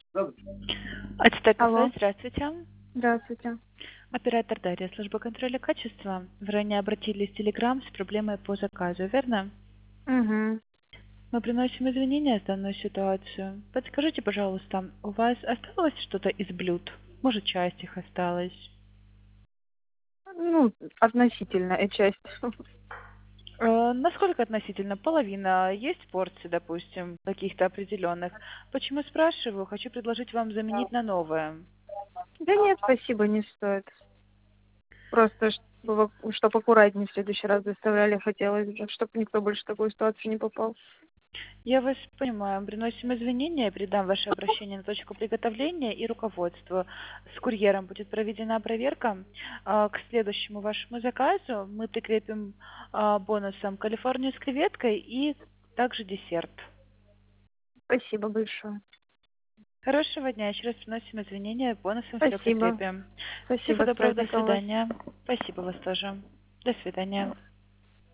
АТТ кафе, Алло, здравствуйте. здравствуйте. Оператор Дарья, служба контроля качества. Вы ранее обратились в Телеграм с проблемой по заказу, верно? Угу. Мы приносим извинения за данную ситуацию. Подскажите, пожалуйста, у вас осталось что-то из блюд? Может, часть их осталась? Ну, относительная часть. Насколько относительно? Половина. Есть порции, допустим, каких-то определенных. Почему спрашиваю? Хочу предложить вам заменить на новое. Да нет, спасибо, не стоит. Просто, чтоб аккуратнее в следующий раз доставляли, хотелось бы, чтобы никто больше в такую ситуацию не попал. Я вас понимаю. Приносим извинения, передам ваше обращение на точку приготовления и руководству. С курьером будет проведена проверка. К следующему вашему заказу мы прикрепим бонусом Калифорнию с креветкой и также десерт. Спасибо большое. Хорошего дня. Еще раз приносим извинения, бонусом все Спасибо. прикрепим. Всего Спасибо, с доброго, до праздником вас. свидания. Спасибо вас тоже. До свидания.